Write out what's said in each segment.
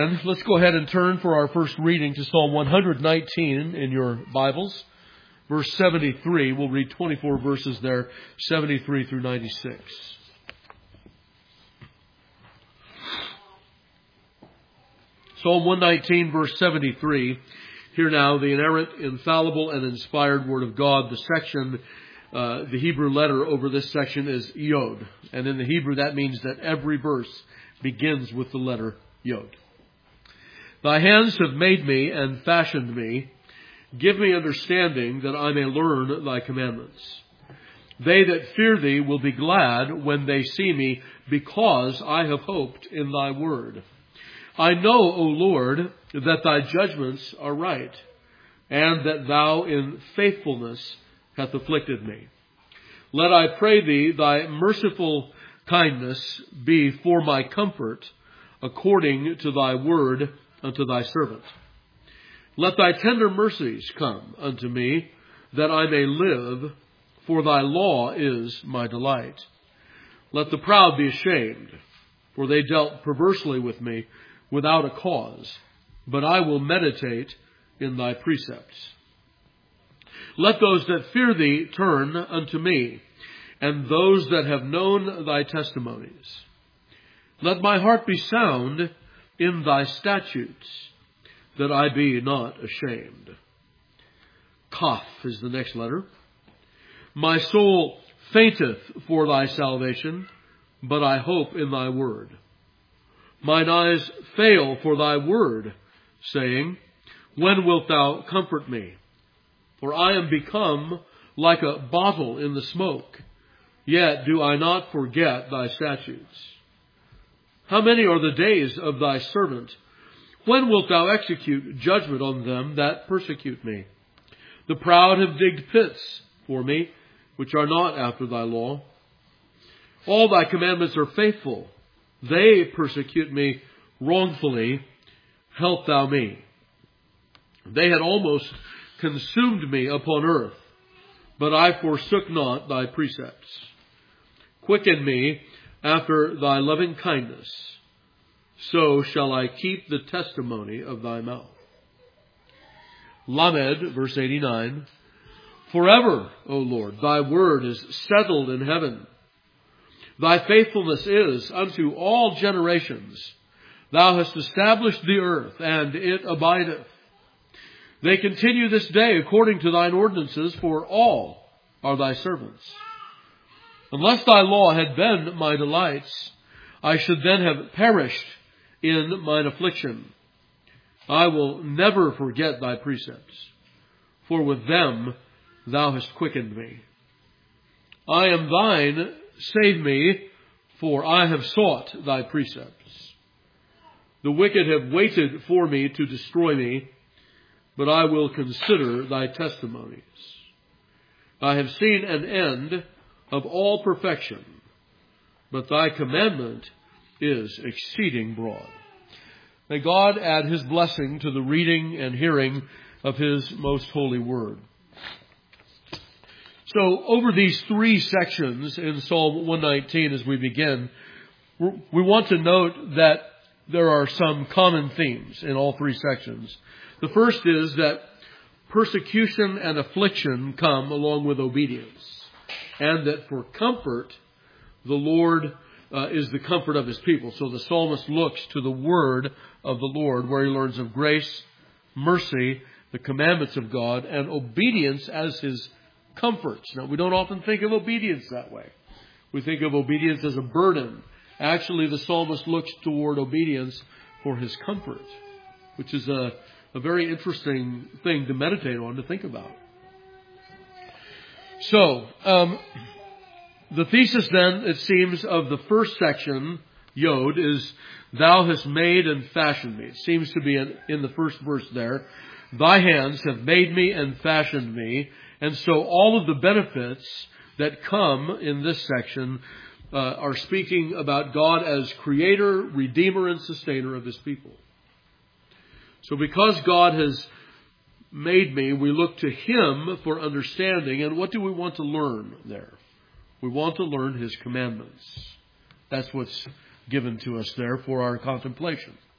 And let's go ahead and turn for our first reading to Psalm 119 in your Bibles. Verse 73, we'll read 24 verses there, 73 through 96. Psalm 119, verse 73. Hear now the inerrant, infallible, and inspired Word of God. The section, the Hebrew letter over this section is Yod. And in the Hebrew that means that every verse begins with the letter Yod. Thy hands have made me and fashioned me. Give me understanding that I may learn thy commandments. They that fear thee will be glad when they see me, because I have hoped in thy word. I know, O Lord, that thy judgments are right, and that thou in faithfulness hast afflicted me. Let, I pray thee, thy merciful kindness be for my comfort, according to thy word unto thy servant. Let thy tender mercies come unto me, that I may live, for thy law is my delight. Let the proud be ashamed, for they dealt perversely with me without a cause, but I will meditate in thy precepts. Let those that fear thee turn unto me, and those that have known thy testimonies. Let my heart be sound in thy statutes, that I be not ashamed. Kaf is the next letter. My soul fainteth for thy salvation, but I hope in thy word. Mine eyes fail for thy word, saying, when wilt thou comfort me? For I am become like a bottle in the smoke, yet do I not forget thy statutes. How many are the days of thy servant? When wilt thou execute judgment on them that persecute me? The proud have digged pits for me, which are not after thy law. All thy commandments are faithful. They persecute me wrongfully. Help thou me. They had almost consumed me upon earth, but I forsook not thy precepts. Quicken me after thy loving kindness, so shall I keep the testimony of thy mouth. Lamed, verse 89. Forever, O Lord, thy word is settled in heaven. Thy faithfulness is unto all generations. Thou hast established the earth, and it abideth. They continue this day according to thine ordinances, for all are thy servants. Unless thy law had been my delights, I should then have perished in mine affliction. I will never forget thy precepts, for with them thou hast quickened me. I am thine, save me, for I have sought thy precepts. The wicked have waited for me to destroy me, but I will consider thy testimonies. I have seen an end of all perfection, but thy commandment is exceeding broad. May God add his blessing to the reading and hearing of his most holy word. So over these three sections in Psalm 119 as we begin, we want to note that there are some common themes in all three sections. The first is that persecution and affliction come along with obedience, and that for comfort, the Lord is the comfort of his people. So the psalmist looks to the word of the Lord, where he learns of grace, mercy, the commandments of God, and obedience as his comforts. Now, we don't often think of obedience that way. We think of obedience as a burden. Actually, the psalmist looks toward obedience for his comfort, which is a very interesting thing to meditate on, to think about. So, the thesis then, it seems, of the first section, Yod, is thou hast made and fashioned me. It seems to be in the first verse there. Thy hands have made me and fashioned me. And so all of the benefits that come in this section are speaking about God as creator, redeemer, and sustainer of his people. So because God has made me, we look to him for understanding. And what do we want to learn there? We want to learn his commandments. That's what's given to us there for our contemplation.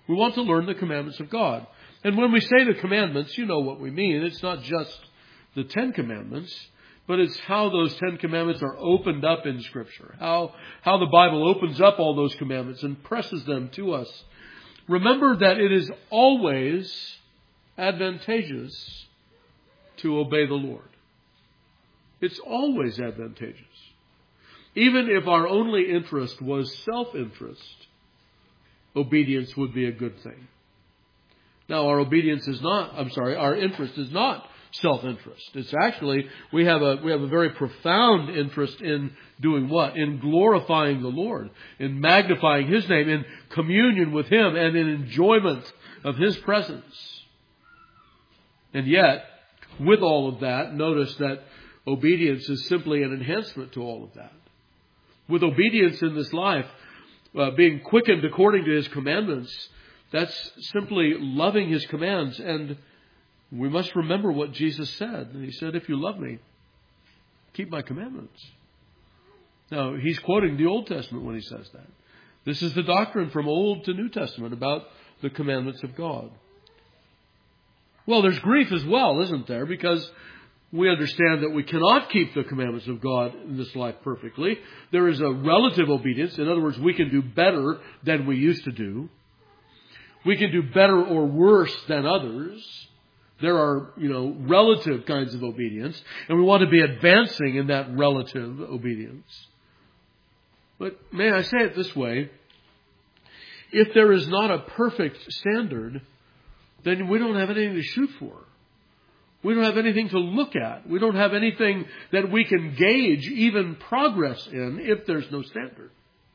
We want to learn the commandments of God. And when we say the commandments, you know what we mean. It's not just the 10 commandments, but it's how those 10 commandments are opened up in Scripture. How the Bible opens up all those commandments and presses them to us. Remember that it is always advantageous to obey the Lord. It's always advantageous. Even if our only interest was self-interest, obedience would be a good thing. Now, our interest is not self-interest. It's actually, we have a very profound interest in doing what? In glorifying the Lord, in magnifying His name, in communion with Him, and in enjoyment of His presence. And yet, with all of that, notice that obedience is simply an enhancement to all of that. With obedience in this life, being quickened according to His commandments, that's simply loving His commands. And we must remember what Jesus said. He said, if you love me, keep my commandments. Now, He's quoting the Old Testament when He says that. This is the doctrine from Old to New Testament about the commandments of God. Well, there's grief as well, isn't there? Because we understand that we cannot keep the commandments of God in this life perfectly. There is a relative obedience. In other words, we can do better than we used to do. We can do better or worse than others. There are, relative kinds of obedience. And we want to be advancing in that relative obedience. But may I say it this way? If there is not a perfect standard, then we don't have anything to shoot for. We don't have anything to look at. We don't have anything that we can gauge even progress in if there's no standard.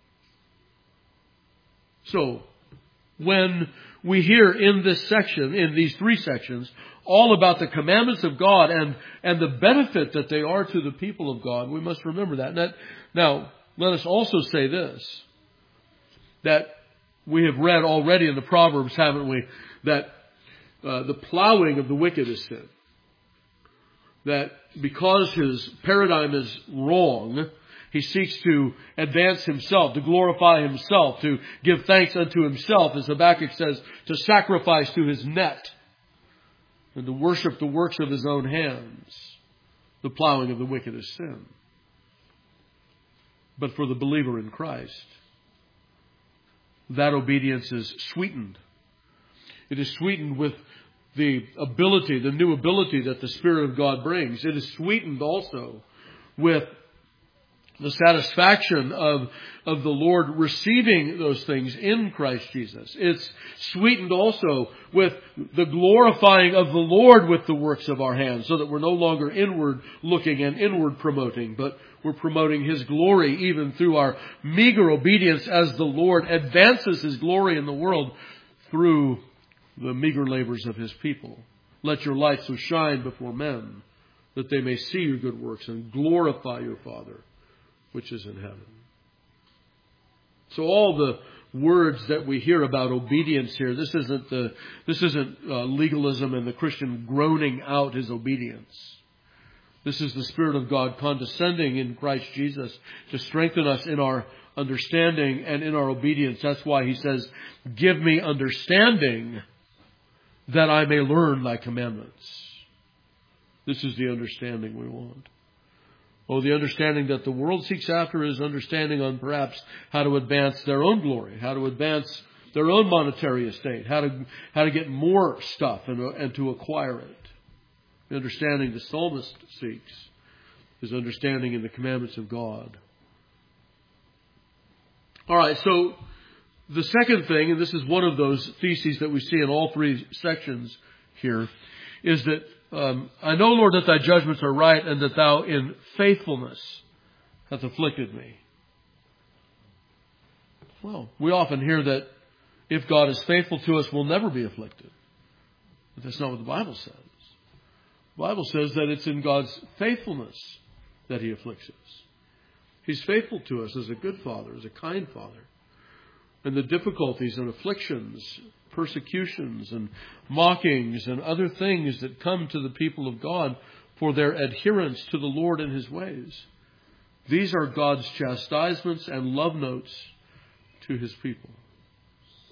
So, when we hear in this section, in these 3 sections, all about the commandments of God and the benefit that they are to the people of God, we must remember that. Now, let us also say this, that we have read already in the Proverbs, haven't we, that the plowing of the wicked is sin. That because his paradigm is wrong, he seeks to advance himself, to glorify himself, to give thanks unto himself, as Habakkuk says, to sacrifice to his net, and to worship the works of his own hands. The plowing of the wicked is sin. But for the believer in Christ, that obedience is sweetened. It is sweetened with the ability, the new ability that the Spirit of God brings. It is sweetened also with the satisfaction of the Lord receiving those things in Christ Jesus. It's sweetened also with the glorifying of the Lord with the works of our hands, so that we're no longer inward looking and inward promoting, but we're promoting His glory even through our meager obedience as the Lord advances His glory in the world through the meager labors of His people. Let your light so shine before men that they may see your good works and glorify your Father which is in heaven. So all the words that we hear about obedience here, this isn't legalism and the Christian groaning out his obedience. This is the Spirit of God condescending in Christ Jesus to strengthen us in our understanding and in our obedience. That's why He says, give me understanding that I may learn thy commandments. This is the understanding we want. Oh, the understanding that the world seeks after is understanding on perhaps how to advance their own glory, how to advance their own monetary estate, how to get more stuff and to acquire it. The understanding the psalmist seeks is understanding in the commandments of God. All right, so the second thing, and this is one of those theses that we see in all 3 sections here, is that I know, Lord, that thy judgments are right, and that thou in faithfulness hast afflicted me. Well, we often hear that if God is faithful to us, we'll never be afflicted. But that's not what the Bible says. The Bible says that it's in God's faithfulness that He afflicts us. He's faithful to us as a good Father, as a kind Father. And the difficulties and afflictions, persecutions and mockings and other things that come to the people of God for their adherence to the Lord and His ways, these are God's chastisements and love notes to His people.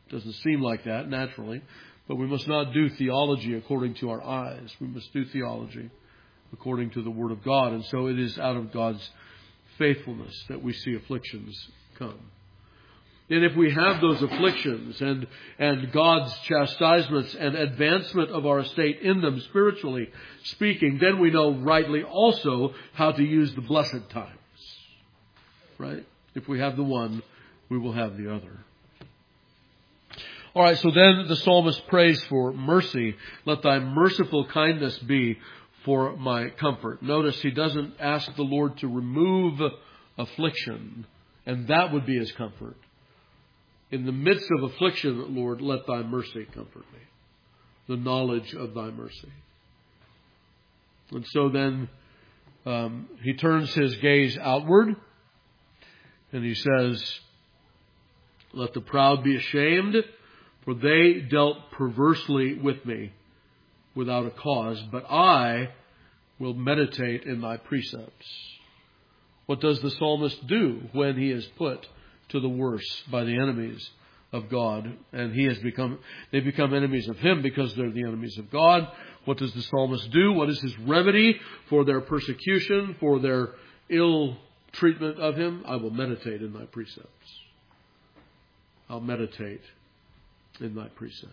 Doesn't seem like that naturally. But we must not do theology according to our eyes. We must do theology according to the Word of God. And so it is out of God's faithfulness that we see afflictions come. And if we have those afflictions and God's chastisements and advancement of our estate in them, spiritually speaking, then we know rightly also how to use the blessed times. Right? If we have the one, we will have the other. All right, so then the psalmist prays for mercy. Let thy merciful kindness be for my comfort. Notice he doesn't ask the Lord to remove affliction, and that would be his comfort. In the midst of affliction, Lord, let thy mercy comfort me. The knowledge of thy mercy. And so then he turns his gaze outward, and he says, let the proud be ashamed, for they dealt perversely with me without a cause, but I will meditate in thy precepts. What does the psalmist do when he is put to the worse by the enemies of God? And they become enemies of him because they're the enemies of God. What does the psalmist do? What is his remedy for their persecution, for their ill treatment of him? I will meditate in thy precepts. I'll meditate in thy precepts.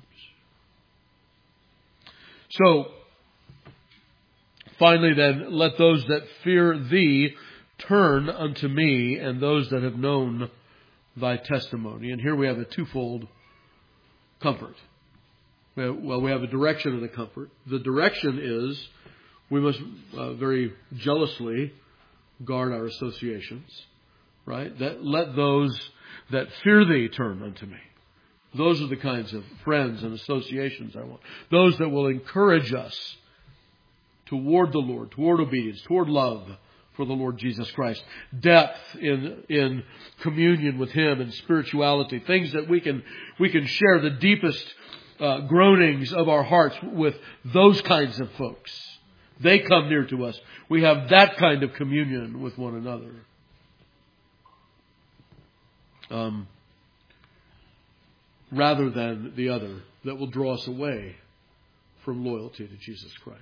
So, finally then, let those that fear thee turn unto me, and those that have known thy testimony. And here we have a twofold comfort. Well, we have a direction and a comfort. The direction is we must very jealously guard our associations, right? That let those that fear thee turn unto me. Those are the kinds of friends and associations I want. Those that will encourage us toward the Lord, toward obedience, toward love for the Lord Jesus Christ. Depth in communion with Him and spirituality. Things that we can share the deepest groanings of our hearts with those kinds of folks. They come near to us. We have that kind of communion with one another. Rather than the other that will draw us away from loyalty to Jesus Christ.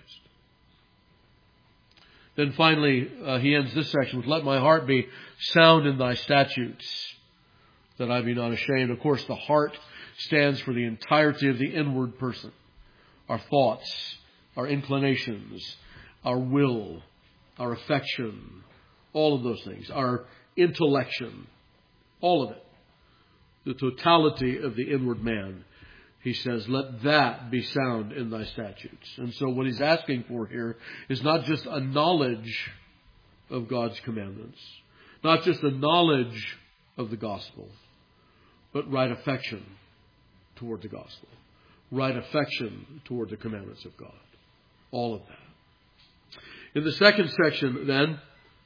Then finally, he ends this section with, let my heart be sound in thy statutes, that I be not ashamed. Of course, the heart stands for the entirety of the inward person. Our thoughts, our inclinations, our will, our affection, all of those things. Our intellection, all of it. The totality of the inward man. He says, let that be sound in thy statutes. And so what he's asking for here is not just a knowledge of God's commandments, not just a knowledge of the gospel, but right affection toward the gospel, right affection toward the commandments of God. All of that. In the second section, then,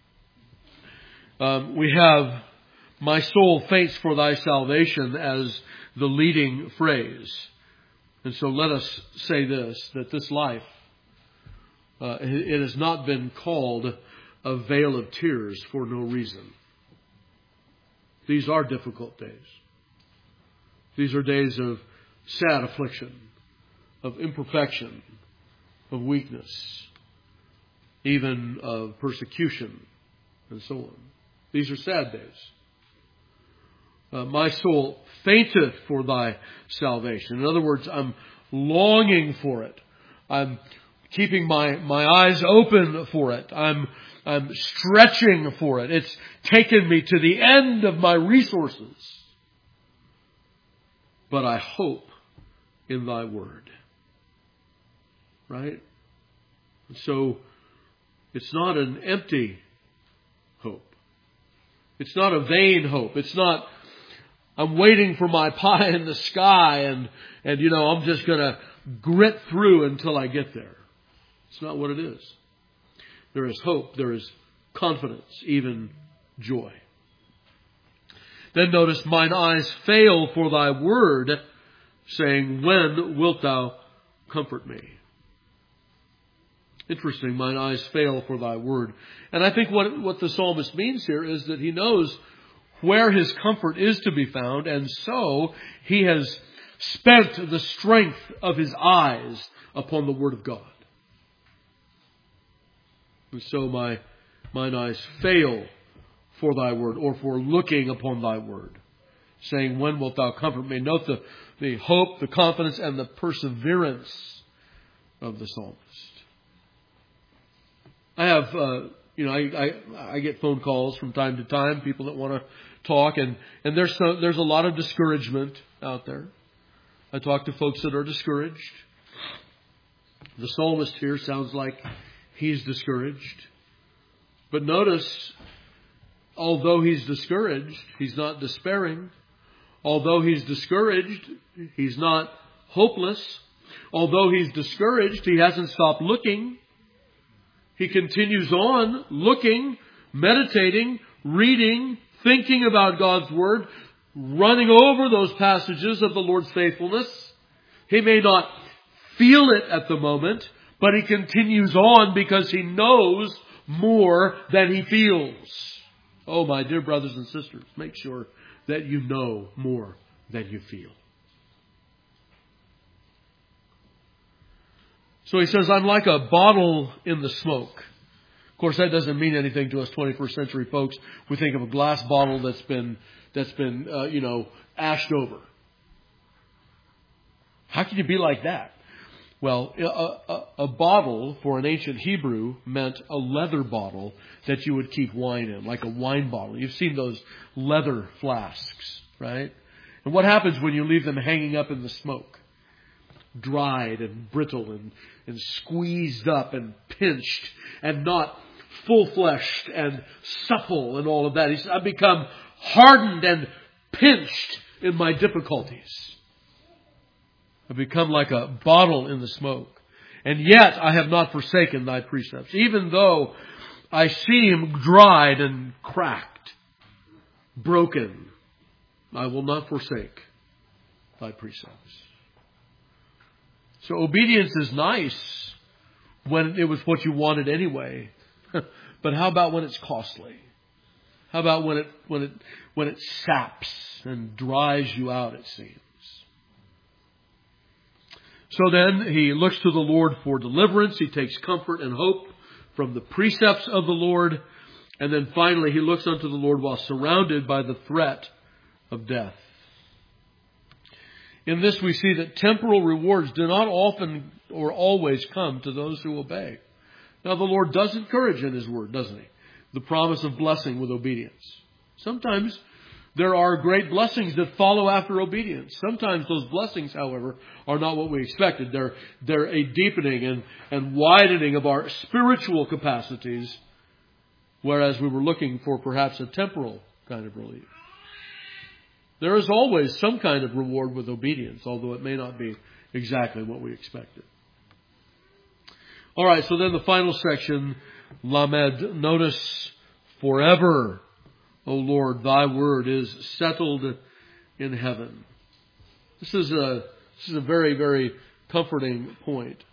we have, my soul faints for thy salvation as the leading phrase. And so let us say this, that this life, it has not been called a vale of tears for no reason. These are difficult days. These are days of sad affliction, of imperfection, of weakness, even of persecution, and so on. These are sad days. My soul fainteth for thy salvation. In other words, I'm longing for it. I'm keeping my eyes open for it. I'm stretching for it. It's taken me to the end of my resources. But I hope in thy word. Right? So it's not an empty hope. It's not a vain hope. It's not, I'm waiting for my pie in the sky and I'm just going to grit through until I get there. It's not what it is. There is hope. There is confidence, even joy. Then notice, mine eyes fail for thy word, saying, when wilt thou comfort me? Interesting, mine eyes fail for thy word. And I think what the psalmist means here is that he knows where his comfort is to be found, and so he has spent the strength of his eyes upon the Word of God. And so mine eyes fail for thy word, or for looking upon thy word, saying, when wilt thou comfort me? Note the hope, the confidence, and the perseverance of the psalmist. I have, I get phone calls from time to time, people that want to talk, and there's a lot of discouragement out there. I talk to folks that are discouraged. The psalmist here sounds like he's discouraged. But notice, although he's discouraged, he's not despairing. Although he's discouraged, he's not hopeless. Although he's discouraged, he hasn't stopped looking. He continues on looking, meditating, reading, thinking about God's Word, running over those passages of the Lord's faithfulness. He may not feel it at the moment, but he continues on because he knows more than he feels. Oh, my dear brothers and sisters, make sure that you know more than you feel. So he says, I'm like a bottle in the smoke. Of course, that doesn't mean anything to us 21st century folks. We think of a glass bottle that's been ashed over. How can you be like that? Well, a bottle for an ancient Hebrew meant a leather bottle that you would keep wine in, like a wine bottle. You've seen those leather flasks, right? And what happens when you leave them hanging up in the smoke? Dried and brittle and squeezed up and pinched and not full-fleshed and supple and all of that. He said, I've become hardened and pinched in my difficulties. I've become like a bottle in the smoke. And yet I have not forsaken thy precepts. Even though I seem dried and cracked, broken, I will not forsake thy precepts. So obedience is nice when it was what you wanted anyway. But how about when it's costly? How about when it saps and dries you out, it seems? So then he looks to the Lord for deliverance. He takes comfort and hope from the precepts of the Lord. And then finally he looks unto the Lord while surrounded by the threat of death. In this we see that temporal rewards do not often or always come to those who obey. Now the Lord does encourage in His Word, doesn't He? The promise of blessing with obedience. Sometimes there are great blessings that follow after obedience. Sometimes those blessings, however, are not what we expected. They're a deepening and widening of our spiritual capacities, whereas we were looking for perhaps a temporal kind of relief. There is always some kind of reward with obedience, although it may not be exactly what we expected. All right, so then the final section, Lamed. Notice, forever, O Lord, thy word is settled in heaven. This is a very, very comforting point.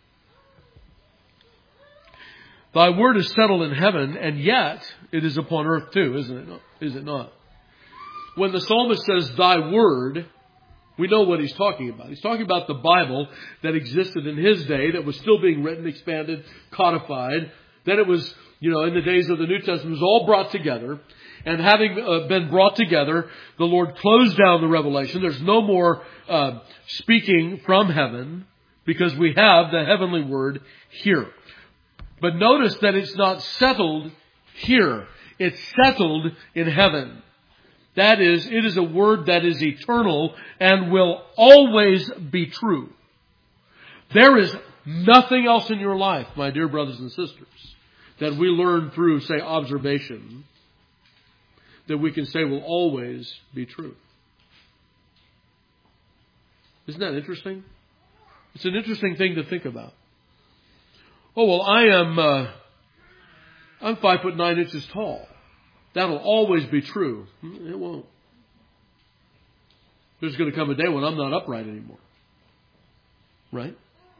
Thy word is settled in heaven, and yet it is upon earth too, isn't it? Is it not? When the psalmist says thy word, we know what he's talking about. He's talking about the Bible that existed in his day, that was still being written, expanded, codified. Then it was, in the days of the New Testament, it was all brought together. And having been brought together, the Lord closed down the revelation. There's no more speaking from heaven because we have the heavenly word here. But notice that it's not settled here. It's settled in heaven. That is, it is a word that is eternal and will always be true. There is nothing else in your life, my dear brothers and sisters, that we learn through, say, observation, that we can say will always be true. Isn't that interesting? It's an interesting thing to think about. Oh, well, I'm 5'9" tall. That'll always be true. It won't. There's going to come a day when I'm not upright anymore. Right?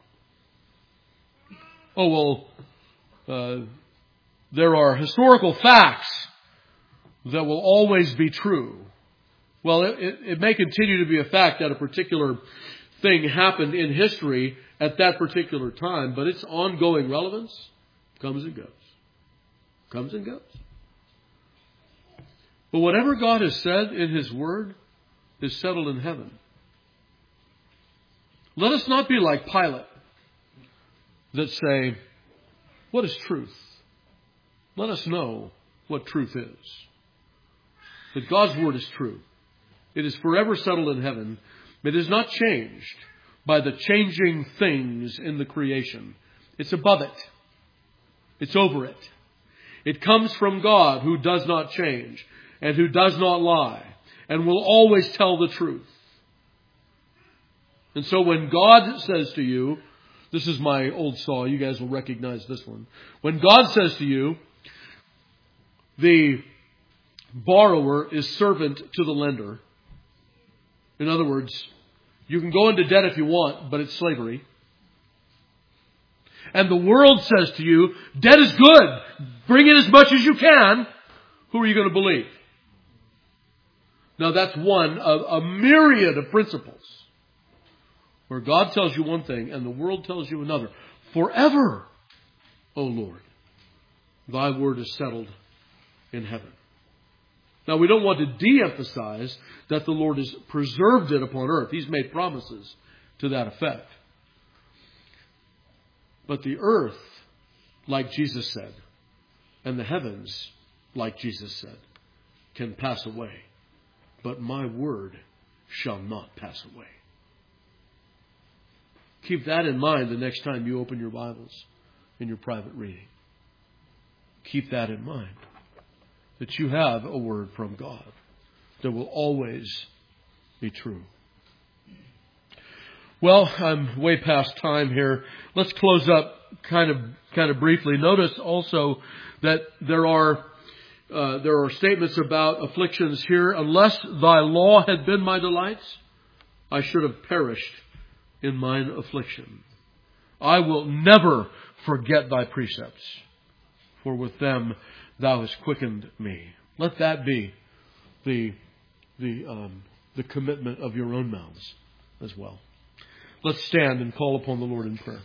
Oh, well, there are historical facts that will always be true. Well, it may continue to be a fact that a particular thing happened in history at that particular time, but its ongoing relevance comes and goes. Comes and goes. But whatever God has said in His Word is settled in heaven. Let us not be like Pilate that say, what is truth? Let us know what truth is. That God's Word is true. It is forever settled in heaven. It is not changed by the changing things in the creation. It's above it. It's over it. It comes from God, who does not change and who does not lie and will always tell the truth. And so when God says to you, this is my old saw, you guys will recognize this one. When God says to you, the borrower is servant to the lender. In other words, you can go into debt if you want, but it's slavery. And the world says to you, debt is good. Bring in as much as you can. Who are you going to believe? Now that's one of a myriad of principles where God tells you one thing and the world tells you another. Forever, O Lord, thy word is settled in heaven. Now we don't want to de-emphasize that the Lord has preserved it upon earth. He's made promises to that effect. But the earth, like Jesus said, and the heavens, like Jesus said, can pass away. But my word shall not pass away. Keep that in mind the next time you open your Bibles in your private reading. Keep that in mind. That you have a word from God that will always be true. Well, I'm way past time here. Let's close up kind of briefly. Notice also that there are statements about afflictions here. Unless thy law had been my delights, I should have perished in mine affliction. I will never forget thy precepts, for with them thou hast quickened me. Let that be the commitment of your own mouths as well. Let's stand and call upon the Lord in prayer.